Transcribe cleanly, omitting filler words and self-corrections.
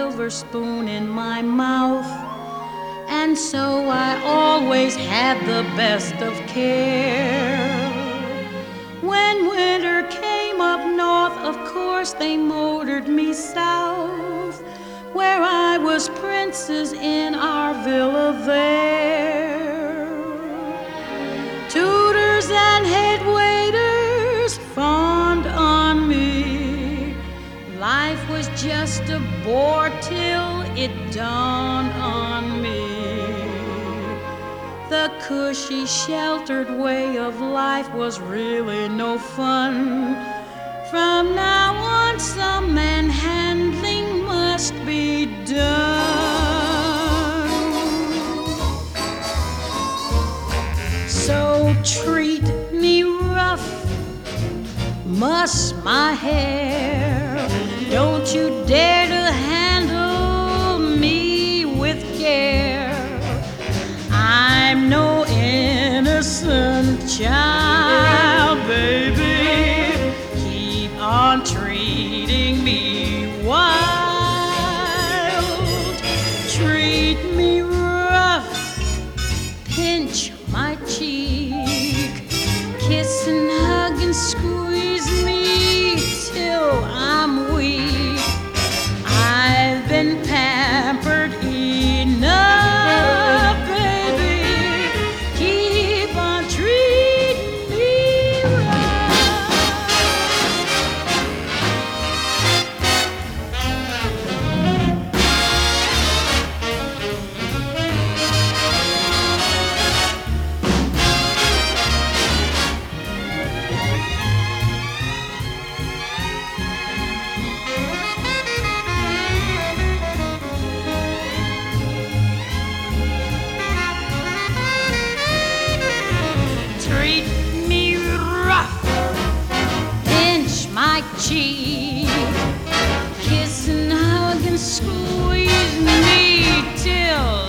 silver spoon in my mouth, and so I always had the best of care. When winter came up north, of course they motored me south, where I was princess in our villa there. Tutors and head waiters fawned on me. Life was just a bore till it dawned on me. The cushy, sheltered way of life was really no fun. From now on, some manhandling must be done. So treat me rough, muss my hair. Don't you dare to handle me with care. I'm no innocent child, baby. Keep on treating me wild. Treat me rough, pinch my cheek, kiss and hug and squeeze me till I'm weak. I've been pampered enough, baby. Keep on treating me treat me rough, pinch my cheek, kiss and hug and squeeze me till